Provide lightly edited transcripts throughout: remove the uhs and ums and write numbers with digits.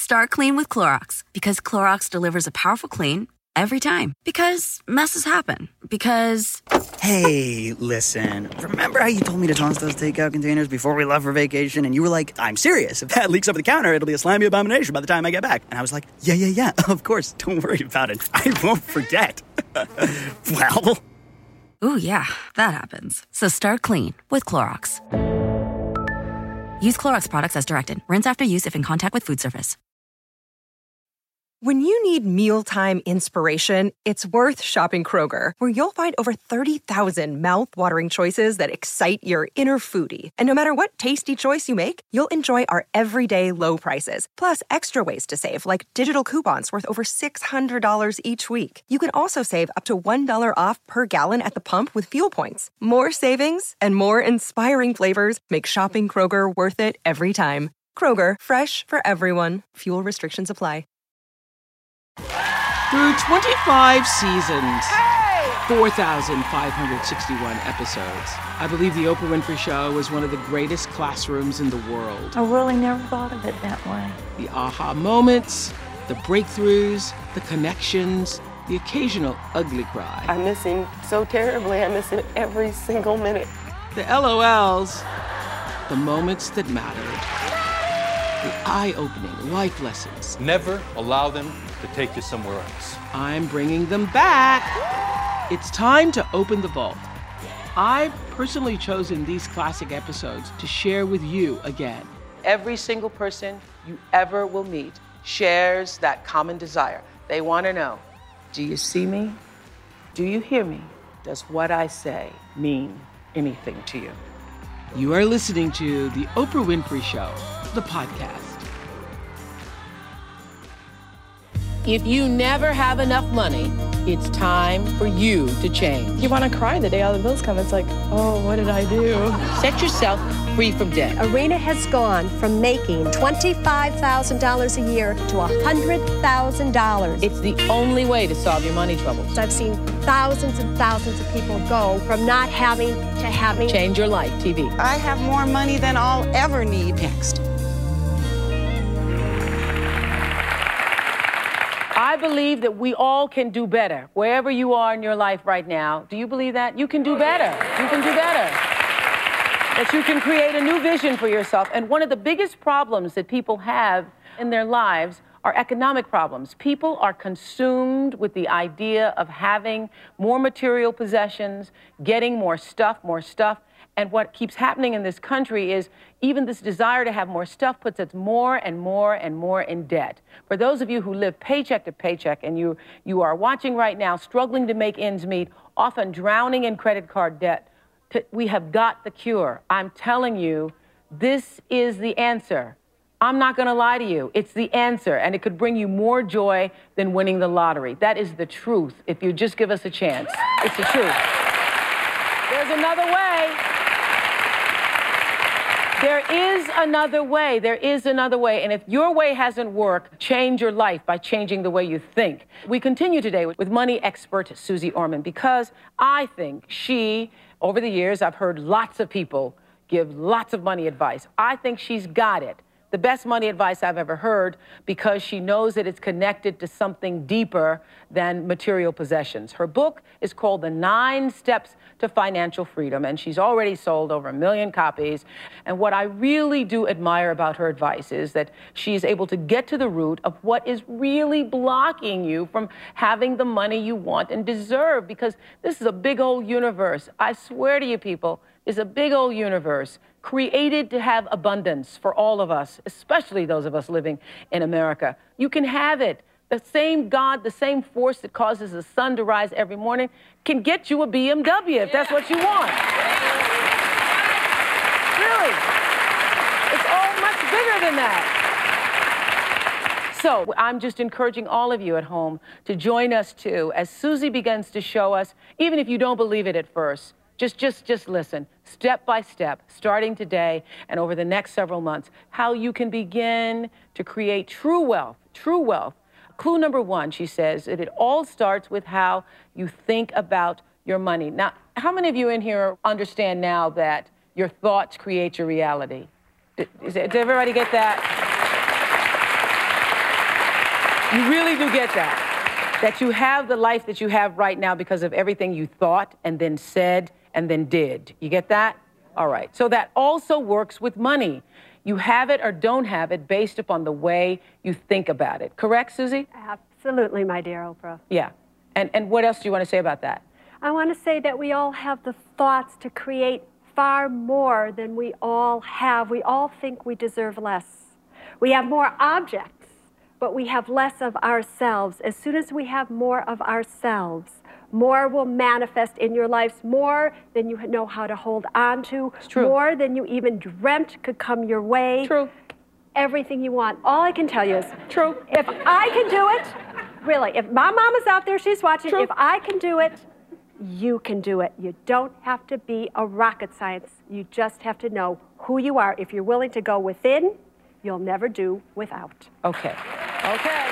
Start clean with Clorox, because Clorox delivers a powerful clean every time. Because messes happen. Because... Hey, listen. Remember how you told me to toss those takeout containers before we left for vacation? And you were like, I'm serious. If that leaks over the counter, it'll be a slimy abomination by the time I get back. And I was like, yeah, of course. Don't worry about it. I won't forget. Well... Ooh, yeah, that happens. So start clean with Clorox. Use Clorox products as directed. Rinse after use if in contact with food surface. When you need mealtime inspiration, it's worth shopping Kroger, where you'll find over 30,000 mouth-watering choices that excite your inner foodie. And no matter what tasty choice you make, you'll enjoy our everyday low prices, plus extra ways to save, like digital coupons worth over $600 each week. You can also save up to $1 off per gallon at the pump with fuel points. More savings and more inspiring flavors make shopping Kroger worth it every time. Kroger, fresh for everyone. Fuel restrictions apply. Through 25 seasons, 4,561 episodes, I believe The Oprah Winfrey Show was one of the greatest classrooms in the world. I really never thought of it that way. The aha moments, the breakthroughs, the connections, the occasional ugly cry. I miss him so terribly. I miss him every single minute. The LOLs, the moments that mattered, the eye-opening life lessons. Never allow them to take you somewhere else. I'm bringing them back. It's time to open the vault. I've personally chosen these classic episodes to share with you again. Every single person you ever will meet shares that common desire. They want to know, do you see me? Do you hear me? Does what I say mean anything to you? You are listening to The Oprah Winfrey Show, the podcast. If you never have enough money, it's time for you to change. You want to cry the day all the bills come. It's like, oh, what did I do? Set yourself free from debt. Arena has gone from making $25,000 a year to $100,000. It's the only way to solve your money troubles. I've seen thousands and thousands of people go from not having to having. Change Your Life TV. I have more money than I'll ever need. Next. I believe that we all can do better. Wherever you are in your life right now, do you believe that? You can do better. You can do better. That you can create a new vision for yourself. And one of the biggest problems that people have in their lives are economic problems. People are consumed with the idea of having more material possessions, getting more stuff. And what keeps happening in this country is even this desire to have more stuff puts us more and more and more in debt. For those of you who live paycheck to paycheck and you are watching right now, struggling to make ends meet, often drowning in credit card debt, we have got the cure. I'm telling you, this is the answer. I'm not going to lie to you. It's the answer, and it could bring you more joy than winning the lottery. That is the truth, if you just give us a chance. It's the truth. There's another way. There is another way. There is another way. And if your way hasn't worked, change your life by changing the way you think. We continue today with money expert Suze Orman because I think she, over the years, I've heard lots of people give lots of money advice. I think she's got it. The best money advice I've ever heard because she knows that it's connected to something deeper than material possessions. Her book is called The 9 Steps to Financial Freedom, and she's already sold over 1 million copies. And what I really do admire about her advice is that she's able to get to the root of what is really blocking you from having the money you want and deserve, because this is a big old universe. I swear to you people, it's a big old universe created to have abundance for all of us, especially those of us living in America. You can have it. The same God, the same force that causes the sun to rise every morning can get you a BMW if that's what you want. Really. It's all much bigger than that. So I'm just encouraging all of you at home to join us too as Suze begins to show us, even if you don't believe it at first, just listen, step by step, starting today and over the next several months, how you can begin to create true wealth, true wealth. Clue number 1, she says, that it all starts with how you think about your money. Now, how many of you in here understand now that your thoughts create your reality? Does everybody get that? You really do get that. That you have the life that you have right now because of everything you thought and then said and then did. You get that? All right. So that also works with money. You have it or don't have it based upon the way you think about it. Correct, Susie? Absolutely, my dear Oprah. Yeah. And what else do you want to say about that? I want to say that we all have the thoughts to create far more than we all have. We all think we deserve less. We have more objects, but we have less of ourselves. As soon as we have more of ourselves, more will manifest in your lives, more than you know how to hold on to, more than you even dreamt could come your way. True. Everything you want. All I can tell you is, true. If I can do it, really, if my mama's out there, she's watching, if I can do it, you can do it. You don't have to be a rocket science. You just have to know who you are. If you're willing to go within, you'll never do without. Okay. Okay.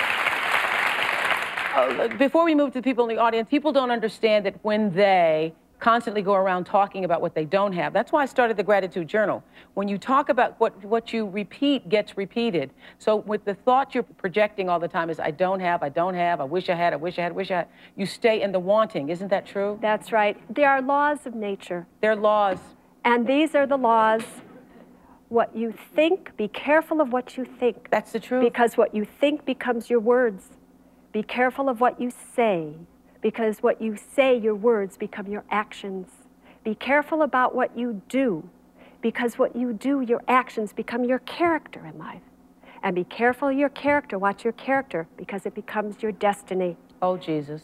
Before we move to the people in the audience, people don't understand that when they constantly go around talking about what they don't have. That's why I started the Gratitude Journal. When you talk about what you repeat gets repeated. So with the thought you're projecting all the time is, I don't have, I wish I had, I wish I had, wish I had. You stay in the wanting. Isn't that true? That's right. There are laws of nature. There are laws. And these are the laws. What you think, be careful of what you think. That's the truth. Because what you think becomes your words. Be careful of what you say, because what you say, your words, become your actions. Be careful about what you do, because what you do, your actions, become your character in life. And be careful of your character, watch your character, because it becomes your destiny. Oh, Jesus.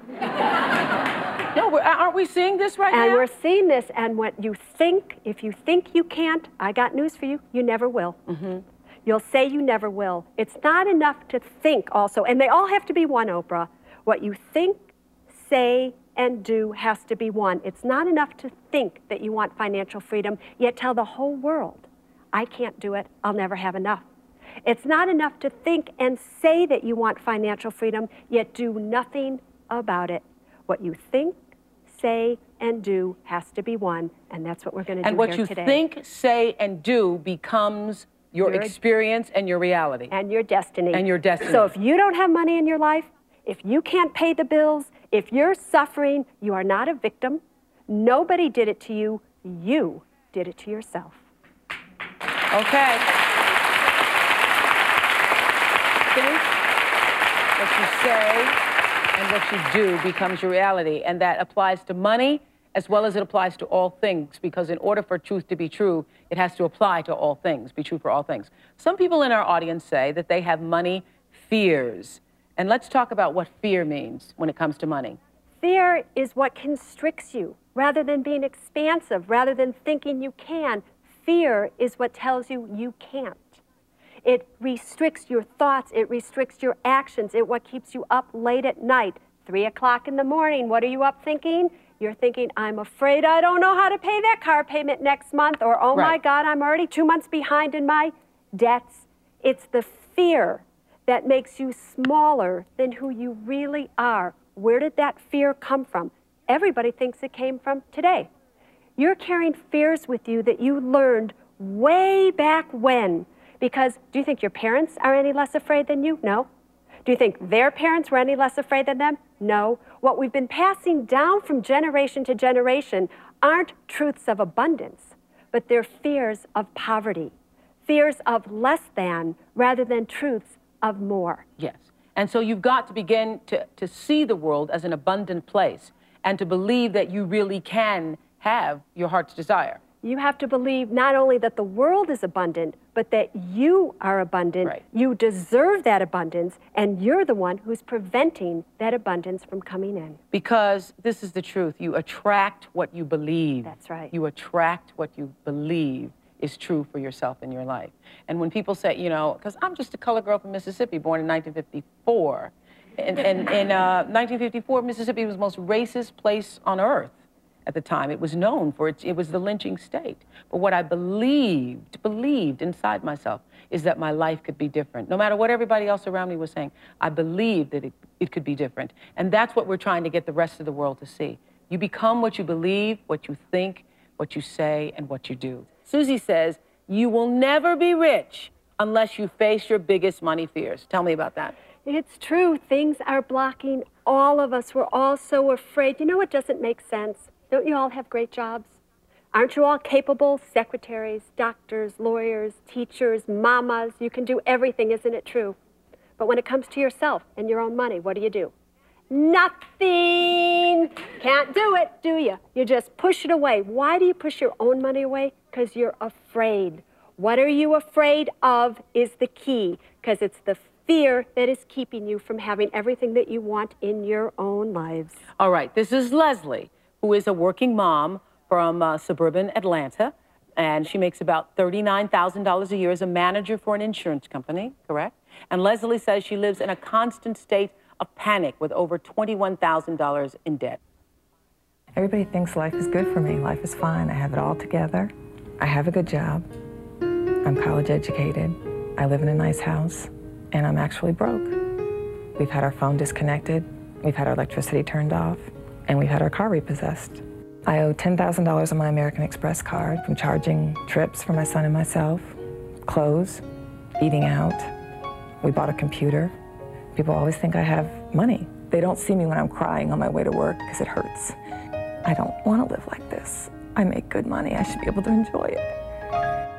No, aren't we seeing this right now? And we're seeing this, and what you think, if you think you can't, I got news for you, you never will. Mm-hmm. You'll say you never will. It's not enough to think also, and they all have to be one, Oprah. What you think, say, and do has to be one. It's not enough to think that you want financial freedom, yet tell the whole world, I can't do it, I'll never have enough. It's not enough to think and say that you want financial freedom, yet do nothing about it. What you think, say, and do has to be one, and that's what we're going to do here today. And what you think, say, and do becomes your experience and your reality. And your destiny. And your destiny. So if you don't have money in your life, if you can't pay the bills, if you're suffering, you are not a victim. Nobody did it to you. You did it to yourself. Okay. Think, what you say and what you do becomes your reality. And that applies to money as well as it applies to all things, because in order for truth to be true, it has to apply to all things, be true for all things. Some people in our audience say that they have money fears. And let's talk about what fear means when it comes to money. Fear is what constricts you. Rather than being expansive, rather than thinking you can, fear is what tells you you can't. It restricts your thoughts, it restricts your actions, it what keeps you up late at night. 3 o'clock in the morning, what are you up thinking? You're thinking, I'm afraid I don't know how to pay that car payment next month, or oh my God, I'm already 2 months behind in my debts. It's the fear that makes you smaller than who you really are. Where did that fear come from? Everybody thinks it came from today. You're carrying fears with you that you learned way back when. Because do you think your parents are any less afraid than you? No. Do you think their parents were any less afraid than them? No. What we've been passing down from generation to generation aren't truths of abundance, but they're fears of poverty, fears of less than rather than truths of more. Yes. And so you've got to begin to see the world as an abundant place and to believe that you really can have your heart's desire. You have to believe not only that the world is abundant, but that you are abundant. Right. You deserve that abundance, and you're the one who's preventing that abundance from coming in. Because this is the truth. You attract what you believe. That's right. You attract what you believe is true for yourself in your life. And when people say, you know, because I'm just a colored girl from Mississippi, born in 1954. And in 1954, Mississippi was the most racist place on earth. At the time, it was known for it was the lynching state. But what I believed inside myself is that my life could be different. No matter what everybody else around me was saying, I believed that it could be different. And that's what we're trying to get the rest of the world to see. You become what you believe, what you think, what you say, and what you do. Susie says, you will never be rich unless you face your biggest money fears. Tell me about that. It's true. Things are blocking all of us. We're all so afraid. You know what doesn't make sense? Don't you all have great jobs? Aren't you all capable secretaries, doctors, lawyers, teachers, mamas? You can do everything, isn't it true? But when it comes to yourself and your own money, what do? Nothing. Can't do it, do you? You just push it away. Why do you push your own money away? Because you're afraid. What are you afraid of is the key, because it's the fear that is keeping you from having everything that you want in your own lives. All right, this is Leslie, who is a working mom from suburban Atlanta, and she makes about $39,000 a year as a manager for an insurance company, correct? And Leslie says she lives in a constant state of panic with over $21,000 in debt. Everybody thinks life is good for me. Life is fine. I have it all together. I have a good job. I'm college educated. I live in a nice house, and I'm actually broke. We've had our phone disconnected. We've had our electricity turned off, and we've had our car repossessed. I owe $10,000 on my American Express card from charging trips for my son and myself, clothes, eating out. We bought a computer. People always think I have money. They don't see me when I'm crying on my way to work because it hurts. I don't want to live like this. I make good money. I should be able to enjoy it.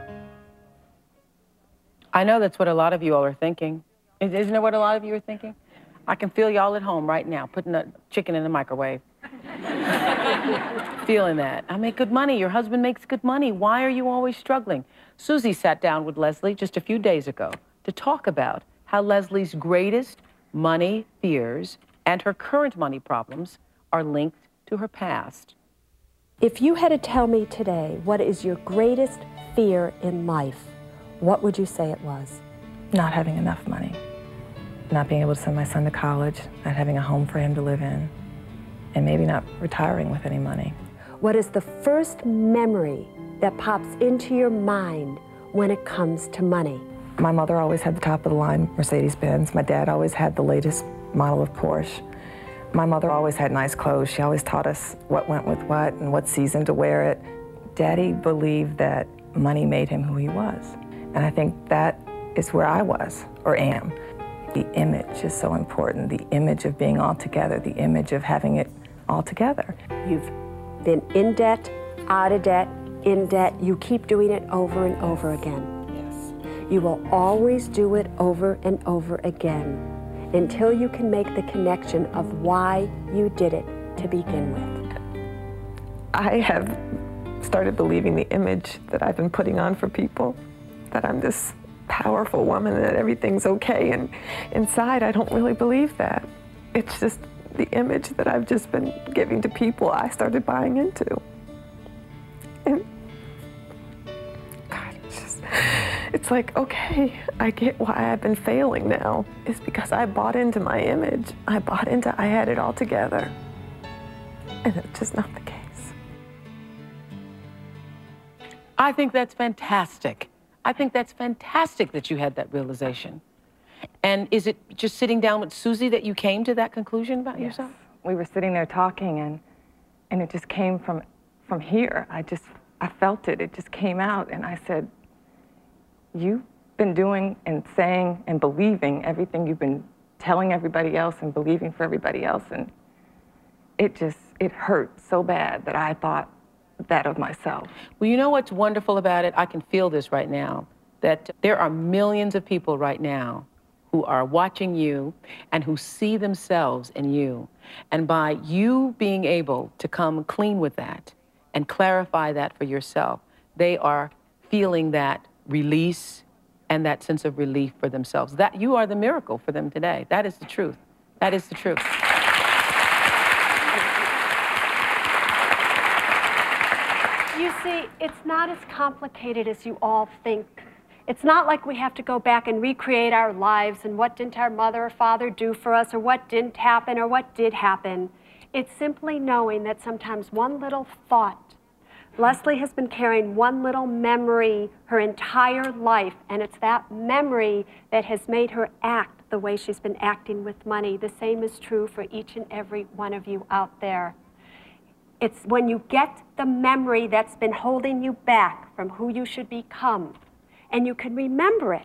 I know that's what a lot of you all are thinking. Isn't it what a lot of you are thinking? I can feel y'all at home right now, putting a chicken in the microwave. Feeling that. I make good money. Your husband makes good money. Why are you always struggling? Susie sat down with Leslie just a few days ago to talk about how Leslie's greatest money fears and her current money problems are linked to her past. If you had to tell me today what is your greatest fear in life, what would you say it was? Not having enough money. Not being able to send my son to college, not having a home for him to live in, and maybe not retiring with any money. What is the first memory that pops into your mind when it comes to money? My mother always had the top of the line Mercedes-Benz. My dad always had the latest model of Porsche. My mother always had nice clothes. She always taught us what went with what and what season to wear it. Daddy believed that money made him who he was. And I think that is where I was, or am. The image is so important. The image of being all together, the image of having it all together. You've been in debt, out of debt, in debt. You keep doing it over and over again. Yes. You will always do it over and over again until you can make the connection of why you did it to begin with. I have started believing the image that I've been putting on for people, that I'm this powerful woman, that everything's okay, and inside I don't really believe that. It's just the image that I've just been giving to people I started buying into. And God, it's like, okay, I get why I've been failing now. It's because I bought into my image. I bought into I had it all together. And it's just not the case. I think that's fantastic. I think that's fantastic that you had that realization. And is it just sitting down with Susie that you came to that conclusion about yourself? We were sitting there talking, and it just came from here. I felt it. It just came out, and I said, you've been doing and saying and believing everything you've been telling everybody else and believing for everybody else, and it hurt so bad that I thought that of myself. Well, you know what's wonderful about it? I can feel this right now, that there are millions of people right now who are watching you and who see themselves in you. And by you being able to come clean with that and clarify that for yourself, they are feeling that release and that sense of relief for themselves. That you are the miracle for them today. That is the truth. That is the truth. You see, it's not as complicated as you all think. It's not like we have to go back and recreate our lives and what didn't our mother or father do for us, or what didn't happen, or what did happen. It's simply knowing that sometimes one little thought. Leslie has been carrying one little memory her entire life, and it's that memory that has made her act the way she's been acting with money. The same is true for each and every one of you out there. It's when you get the memory that's been holding you back from who you should become, and you can remember it,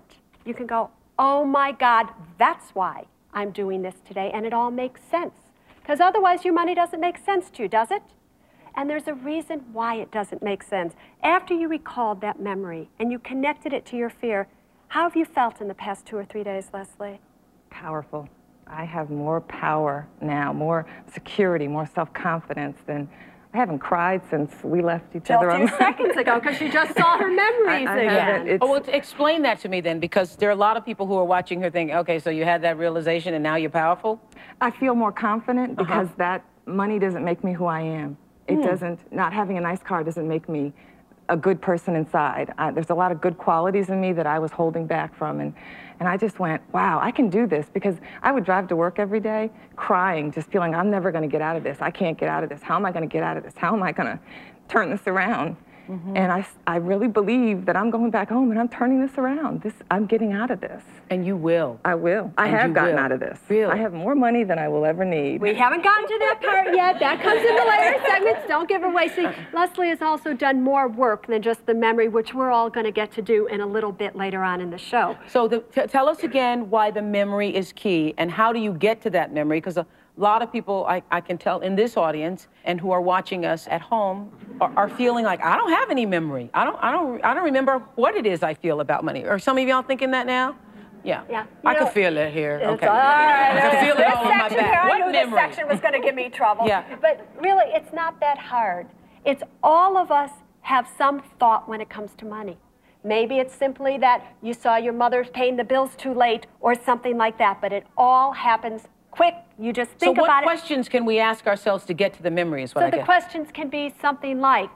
you can go, oh my God, that's why I'm doing this today, and it all makes sense. Because otherwise your money doesn't make sense to you, does it? And there's a reason why it doesn't make sense. After you recalled that memory and you connected it to your fear, how have you felt in the past 2 or 3 days, Leslie? Powerful. I have more power now, more security, more self-confidence than... I haven't cried since we left each other. A few seconds ago, because she just saw her memories again. Oh, well, explain that to me then, because there are a lot of people who are watching her thinking, okay, so you had that realization and now you're powerful? I feel more confident because that money doesn't make me who I am. It doesn't, not having a nice car doesn't make me a good person inside. There's a lot of good qualities in me that I was holding back from, and I just went, wow, I can do this, because I would drive to work every day crying, just feeling I'm never going to get out of this. I can't get out of this. How am I going to get out of this? How am I going to turn this around? And I really believe that I'm going back home and I'm turning this around. I'm getting out of this. And you will. I will. I have gotten out of this. Really? I have more money than I will ever need. We haven't gotten to that part yet. That comes in the later segments. Don't give away. See, Leslie has also done more work than just the memory, which we're all going to get to do in a little bit later on in the show. So tell us again why the memory is key, and how do you get to that memory? Because a lot of people, I can tell in this audience and who are watching us at home are feeling like, I don't have any memory. I don't remember what it is I feel about money. Are some of y'all thinking that now? Yeah. I can feel it here. Okay. All right. I can feel it all in my back. I knew this section was going to give me trouble. Yeah. But really, it's not that hard. It's all of us have some thought when it comes to money. Maybe it's simply that you saw your mother paying the bills too late or something like that, but it all happens quick. You just think about it. So what questions can we ask ourselves to get to the memory is what I get. So the questions can be something like,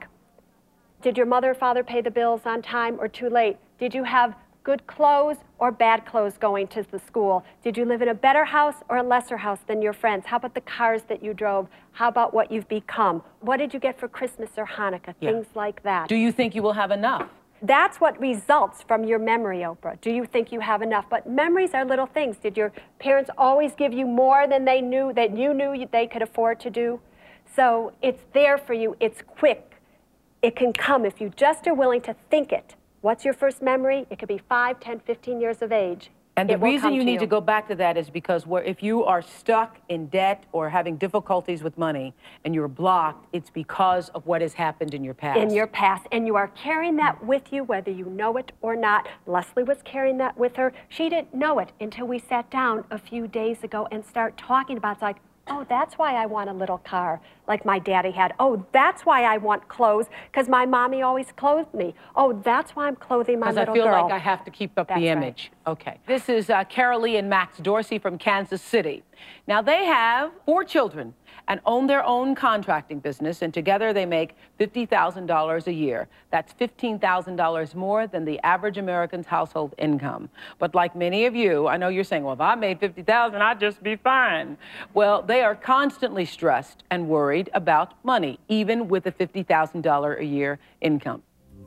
did your mother or father pay the bills on time or too late? Did you have good clothes or bad clothes going to the school? Did you live in a better house or a lesser house than your friends? How about the cars that you drove? How about what you've become? What did you get for Christmas or Hanukkah? Things like that. Do you think you will have enough? That's what results from your memory, Oprah. Do you think you have enough? But memories are little things. Did your parents always give you more than they knew that you knew they could afford to do? So it's there for you. It's quick. It can come if you just are willing to think it. What's your first memory? It could be 5, 10, 15 years of age. And the reason you need to go back to that is because if you are stuck in debt or having difficulties with money and you're blocked, it's because of what has happened in your past. In your past. And you are carrying that with you, whether you know it or not. Leslie was carrying that with her. She didn't know it until we sat down a few days ago and start talking about it. It's like, oh, that's why I want a little car like my daddy had. Oh, that's why I want clothes, because my mommy always clothed me. Oh, that's why I'm clothing my little girl. Because I feel like I have to keep up the image. Right. Okay. This is Carolee and Max Dorsey from Kansas City. Now, they have 4 children and own their own contracting business, and together they make $50,000 a year. That's $15,000 more than the average American's household income. But like many of you, I know you're saying, well, if I made $50,000, I'd just be fine. Well, they are constantly stressed and worried about money, even with a $50,000 a year income.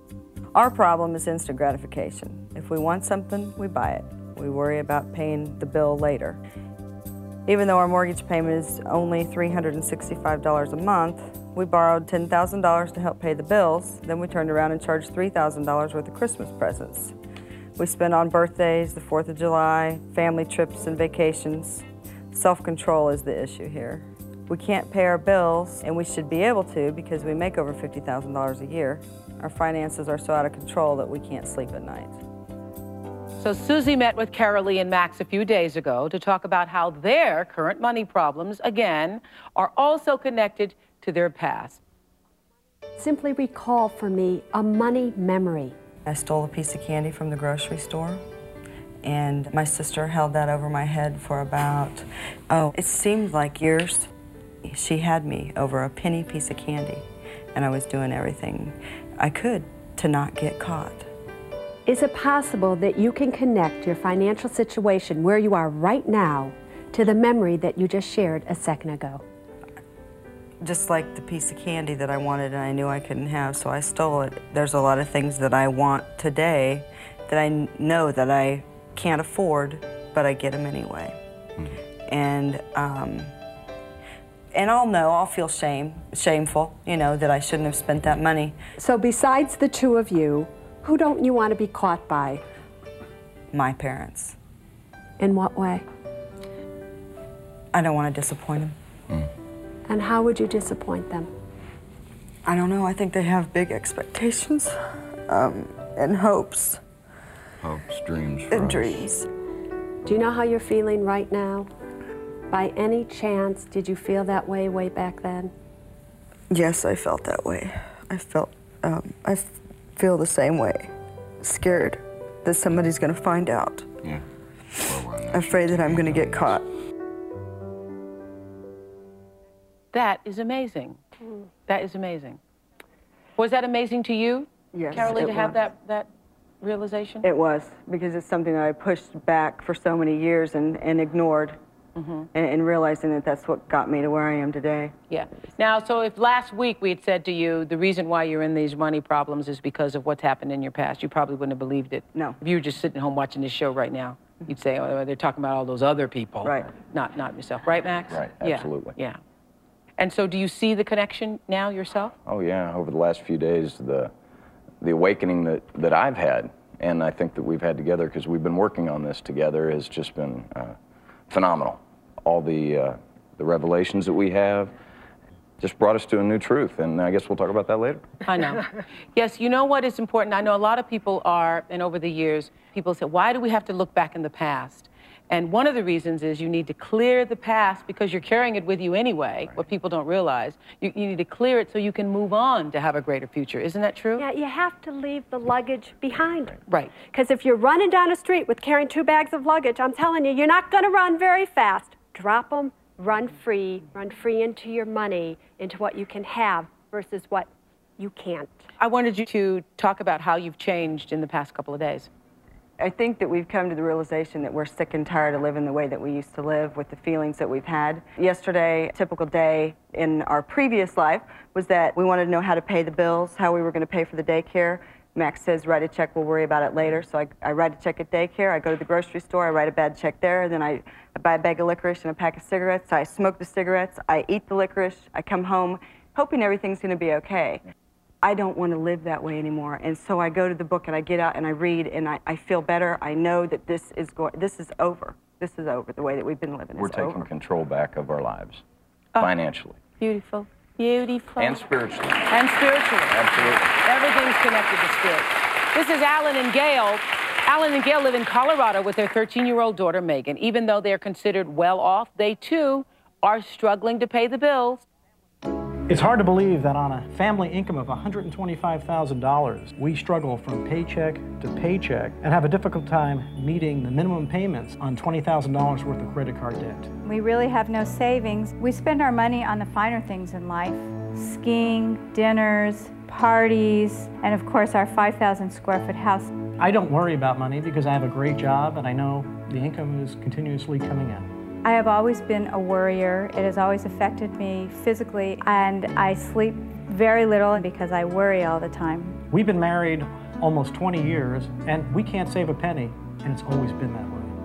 Our problem is instant gratification. If we want something, we buy it. We worry about paying the bill later. Even though our mortgage payment is only $365 a month, we borrowed $10,000 to help pay the bills, then we turned around and charged $3,000 worth of Christmas presents. We spend on birthdays, the 4th of July, family trips and vacations. Self-control is the issue here. We can't pay our bills, and we should be able to because we make over $50,000 a year. Our finances are so out of control that we can't sleep at night. So Susie met with Carolee and Max a few days ago to talk about how their current money problems, again, are also connected to their past. Simply recall for me a money memory. I stole a piece of candy from the grocery store, and my sister held that over my head for about, it seemed like years. She had me over a penny piece of candy, and I was doing everything I could to not get caught. Is it possible that you can connect your financial situation where you are right now to the memory that you just shared a second ago? Just like the piece of candy that I wanted and I knew I couldn't have, so I stole it. There's a lot of things that I want today that I know that I can't afford, but I get them anyway. And I'll feel shameful, that I shouldn't have spent that money. So besides the two of you, who don't you want to be caught by? my parents. In what way? I don't want to disappoint them. And how would you disappoint them? I don't know. I think they have big expectations and hopes. Hopes, dreams. And dreams. Do you know how you're feeling right now? By any chance, did you feel that way back then? Yes, I felt that way. I feel the same way. Scared that somebody's going to find out. Yeah. Afraid that I'm going to get caught. That is amazing. That is amazing. Was that amazing to you, Yes, Carolee, it to have was. that realization? It was, because it's something that I pushed back for so many years and ignored. And realizing that that's what got me to where I am today. Yeah. Now, so if last week we had said to you, the reason why you're in these money problems is because of what's happened in your past, you probably wouldn't have believed it. No. If you were just sitting home watching this show right now, you'd say, oh, they're talking about all those other people. Right. Not yourself. Right, Max? Right, Yeah. absolutely. Yeah. And so do you see the connection now yourself? Oh yeah, over the last few days, the awakening that I've had, and I think that we've had together, because we've been working on this together, has just been phenomenal. All the revelations that we have just brought us to a new truth, and I guess we'll talk about that later. I know. Yes, you know what is important? I know a lot of people are, and over the years, people say, why do we have to look back in the past? And one of the reasons is you need to clear the past because you're carrying it with you anyway, what people don't realize. You need to clear it so you can move on to have a greater future. Isn't that true? Yeah, you have to leave the luggage behind. Right. Because if you're running down the street with carrying 2 bags of luggage, I'm telling you, you're not going to run very fast. Drop them, run free into your money, into what you can have versus what you can't. I wanted you to talk about how you've changed in the past couple of days. I think that we've come to the realization that we're sick and tired of living the way that we used to live with the feelings that we've had. Yesterday, a typical day in our previous life was that we wanted to know how to pay the bills, how we were going to pay for the daycare. Max says, write a check, we'll worry about it later. So I write a check at daycare, I go to the grocery store, I write a bad check there, then I buy a bag of licorice and a pack of cigarettes, I smoke the cigarettes, I eat the licorice, I come home hoping everything's going to be okay. I don't want to live that way anymore, and so I go to the book and I get out and I read and I feel better. I know that this is over. This is over. The way that we've been living is over. We're taking control back of our lives, financially. Beautiful. Beautiful. And spiritually. And spiritually. Absolutely. Everything's connected to spirit. This is Alan and Gail. Alan and Gail live in Colorado with their 13-year-old daughter, Megan. Even though they're considered well off, they too are struggling to pay the bills. It's hard to believe that on a family income of $125,000, we struggle from paycheck to paycheck and have a difficult time meeting the minimum payments on $20,000 worth of credit card debt. We really have no savings. We spend our money on the finer things in life: skiing, dinners, parties, and of course our 5,000 square foot house. I don't worry about money because I have a great job and I know the income is continuously coming in. I have always been a worrier. It has always affected me physically, and I sleep very little because I worry all the time. We've been married almost 20 years, and we can't save a penny, and it's always been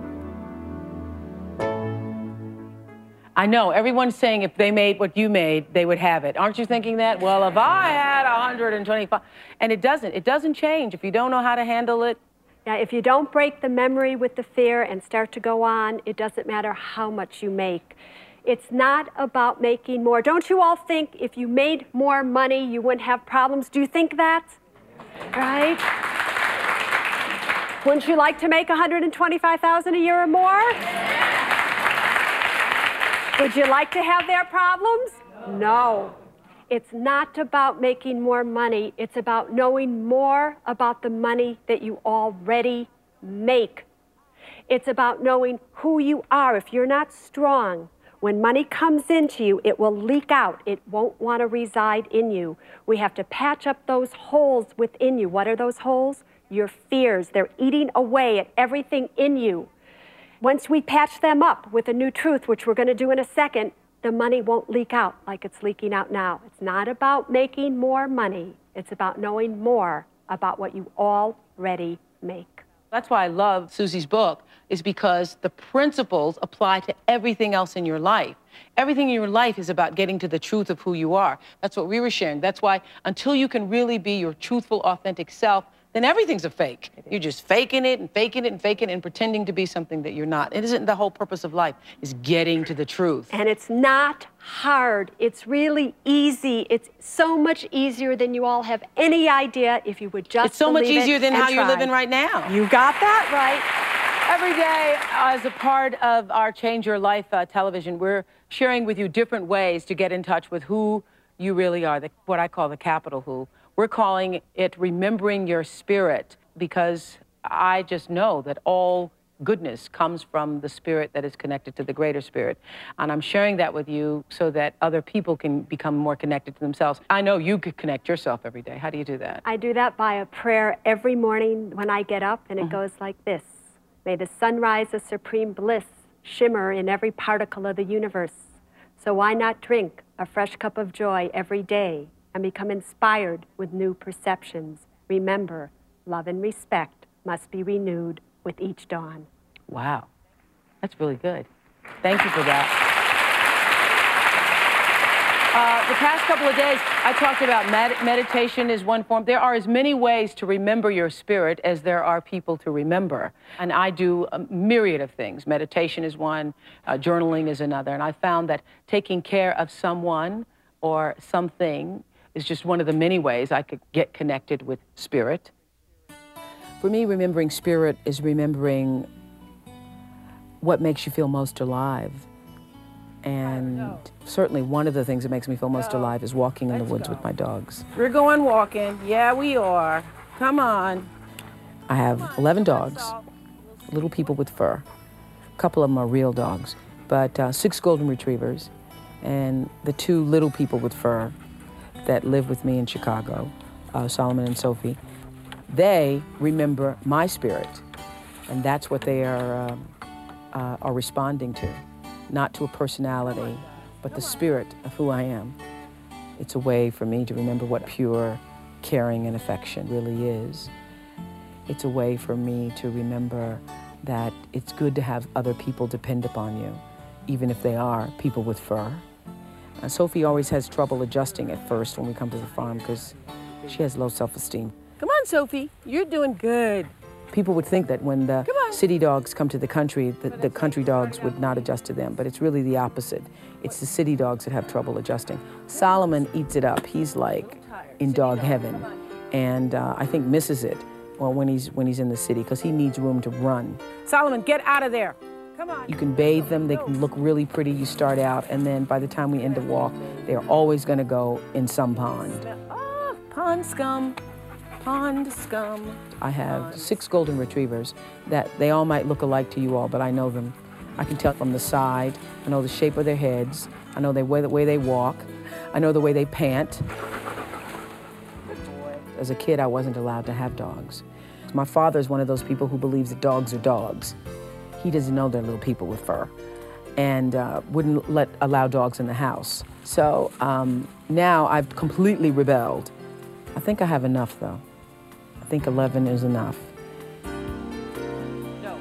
that way. I know, everyone's saying if they made what you made, they would have it. Aren't you thinking that? Well, if I had 125, and it doesn't change. If you don't know how to handle it, Now, if you don't break the memory with the fear and start to go on, it doesn't matter how much you make. It's not about making more. Don't you all think if you made more money, you wouldn't have problems? Do you think that? Right? Wouldn't you like to make $125,000 a year or more? Would you like to have their problems? No. It's not about making more money. It's about knowing more about the money that you already make. It's about knowing who you are. If you're not strong, when money comes into you, it will leak out. It won't want to reside in you. We have to patch up those holes within you. What are those holes? Your fears. They're eating away at everything in you. Once we patch them up with a new truth, which we're going to do in a second, the money won't leak out like it's leaking out now. It's not about making more money. It's about knowing more about what you already make. That's why I love Susie's book, is because the principles apply to everything else in your life. Everything in your life is about getting to the truth of who you are. That's what we were sharing. That's why until you can really be your truthful, authentic self, then everything's a fake. You're just faking it and faking it and faking it and pretending to be something that you're not. It isn't the whole purpose of life, is getting to the truth. And it's not hard. It's really easy. It's so much easier than you all have any idea if you would just It's so much believe easier it than and how you're try. living right now. You got that right. Every day, as a part of our Change Your Life television, we're sharing with you different ways to get in touch with who you really are, what I call the capital Who. We're calling it Remembering Your Spirit, because I just know that all goodness comes from the spirit that is connected to the greater spirit. And I'm sharing that with you so that other people can become more connected to themselves. I know you could connect yourself every day. How do you do that? I do that by a prayer every morning when I get up, and it goes like this. May the sunrise of supreme bliss shimmer in every particle of the universe. So why not drink a fresh cup of joy every day and become inspired with new perceptions? Remember, love and respect must be renewed with each dawn. Wow, that's really good. Thank you for that. The past couple of days, I talked about meditation is one form. There are as many ways to remember your spirit as there are people to remember. And I do a myriad of things. Meditation is one, journaling is another. And I found that taking care of someone or something is just one of the many ways I could get connected with spirit. For me, remembering spirit is remembering what makes you feel most alive. And certainly one of the things that makes me feel most alive is walking in the woods with my dogs. We're going walking. Yeah, we are. Come on. I have 11 dogs, little people with fur. A couple of them are real dogs, but 6 golden retrievers and the 2 little people with fur that live with me in Chicago, Solomon and Sophie. They remember my spirit, and that's what they are responding to. Not to a personality, but the spirit of who I am. It's a way for me to remember what pure caring and affection really is. It's a way for me to remember that it's good to have other people depend upon you, even if they are people with fur. Sophie always has trouble adjusting at first when we come to the farm because she has low self-esteem. Come on, Sophie, you're doing good. People would think that when the city dogs come to the country, the country dogs would not adjust to them, but it's really the opposite. It's the city dogs that have trouble adjusting. Solomon eats it up. He's like in dog heaven, and I think misses it when he's in the city because he needs room to run. Solomon, get out of there. Come on. You can bathe them. They can look really pretty. You start out, and then by the time we end the walk, they're always going to go in some pond. Oh, pond scum. Pond scum. I have 6 golden retrievers that they all might look alike to you all, but I know them. I can tell from the side. I know the shape of their heads. I know the way they walk. I know the way they pant. As a kid, I wasn't allowed to have dogs. My father's one of those people who believes that dogs are dogs. He doesn't know they're little people with fur and wouldn't allow dogs in the house. So now I've completely rebelled. I think I have enough, though. I think 11 is enough. No.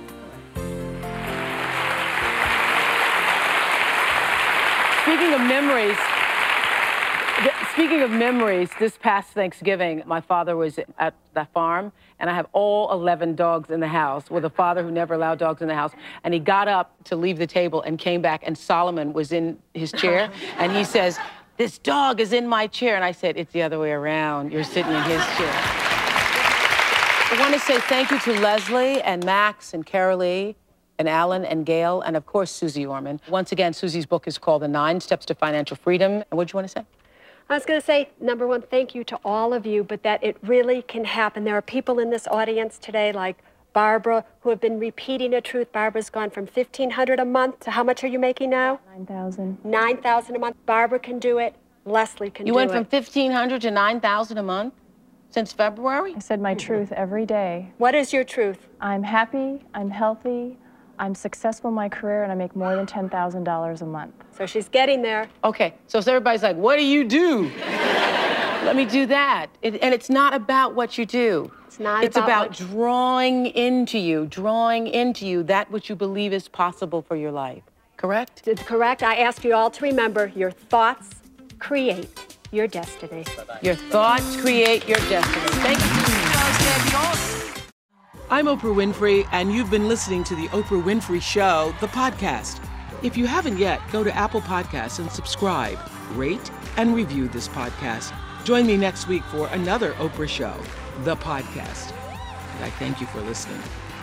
Speaking of memories, this past Thanksgiving, my father was at the farm, and I have all 11 dogs in the house with a father who never allowed dogs in the house. And he got up to leave the table and came back, and Solomon was in his chair, and he says, "This dog is in my chair." And I said, "It's the other way around. You're sitting in his chair." I want to say thank you to Leslie and Max and Carolee and Alan and Gail and, of course, Susie Orman. Once again, Susie's book is called The 9 Steps to Financial Freedom. And what did you want to say? I was going to say, number one, thank you to all of you, but that it really can happen. There are people in this audience today like Barbara who have been repeating a truth. Barbara's gone from $1,500 a month to how much are you making now? $9,000. $9,000 a month. Barbara can do it. Leslie can do it. You went from $1,500 to $9,000 a month since February? I said my truth every day. What is your truth? I'm happy, I'm healthy, I'm successful in my career, and I make more than $10,000 a month. So she's getting there. Okay, so everybody's like, what do you do? Let me do that. And it's not about what you do. It's about drawing into you that which you believe is possible for your life. Correct? It's correct. I ask you all to remember your thoughts create your destiny. Your thoughts create your destiny. Thank you. I'm Oprah Winfrey, and you've been listening to The Oprah Winfrey Show, the podcast. If you haven't yet, go to Apple Podcasts and subscribe, rate, and review this podcast. Join me next week for another Oprah Show, the podcast. And I thank you for listening.